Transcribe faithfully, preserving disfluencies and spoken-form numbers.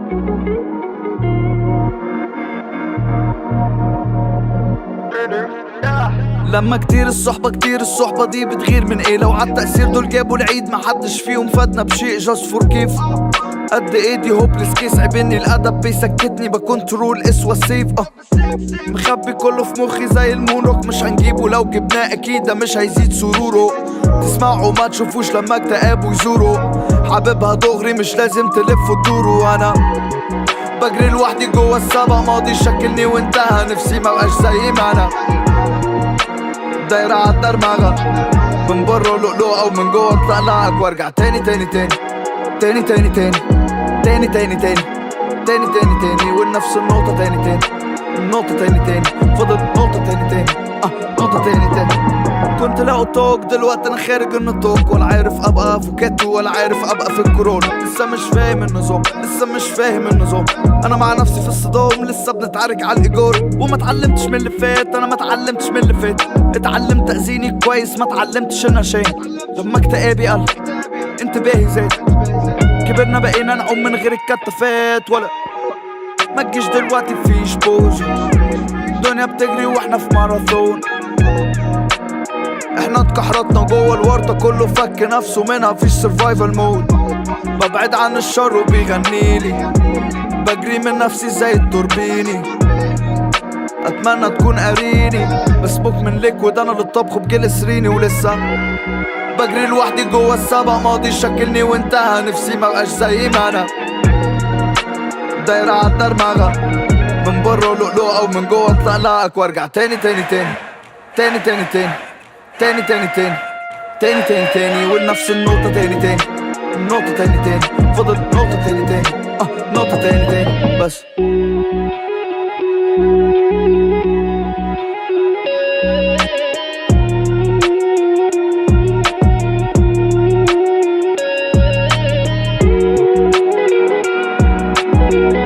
لما كتير الصحبة كتير الصحبة دي بتغير من ايه؟ لو عالتأثير دول جابوا العيد محدش فيهم فادنا بشيء. جاست فور كيف قد ايدي هوبلس كيس عيبني الادب بيسكتني بكنترول اسوى السيف. اه مخبي كله في مخي زي المونوك مش هنجيبه لو جبناه اكيد ده مش هيزيد سروره. تسمعوا ما تشوفوش لما اكتئابه يزوره. حاببها دغري مش لازم تلف وتدوروا. انا بجري لوحدي جوا السبق ماضي شكلني وانتهى نفسي مبقاش زي ما انا دايرة عالدرمغة من بره لؤلؤة ومن جوا اطلعك وارجع تاني تاني تاني تاني تاني تاني تاني تاني تاني تاني تاني تاني ونفس النقطة تاني تاني النقطة تاني تاني فضل نقطة تاني تاني اه نقطة تاني تاني. كنت لاقو توك دلوقتي انا خارج النطاق ولا عارف ابقى افوكاتو ولا عارف ابقى في الكورونا. لسه مش فاهم النظام لسه مش فاهم النظام انا مع نفسي في الصدام لسه بنتعارك على الايجار. وما اتعلمتش من اللي فات انا ما اتعلمتش من اللي فات اتعلمت تأذيني كويس ما اتعلمتش انا شيء. لما اكتئابي قل انتباهي زاد كبرنا بقينا نعوم من غير الكتافات ولا ما تجيش دلوقتي فيش بوز. الدنيا بتجري واحنا في ماراثون احنا اتكحرتنا جوه الورطة كله فك نفسه منها فيش سرفايفل مود. ببعد عن الشر وبيغنيلي بجري من نفسي زي التوربيني. اتمنى تكون قاريني بس بوك من ليكويد انا للطبخ بجلسريني ولسه بجري لوحدي جوا السبق ماضي شكلني وانتهى نفسي مبقاش زي ما انا دايرة عالدرمغة من بره لؤلؤة ومن جوا اطلعك وارجع تاني تاني تاني تاني تاني تاني تاني تاني تاني تاني تاني تاني ونفس النقطة تاني تاني النقطة تاني تاني فضل نقطة تاني تاني اه نقطة تاني تاني بس. Thank you.